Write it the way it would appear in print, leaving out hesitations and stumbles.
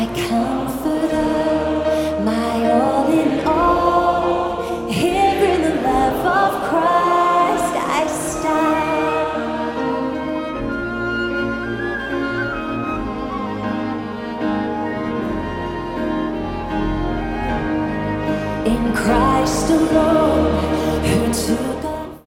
my comforter, my all in all. Here in the love of Christ I stand. In Christ alone, who to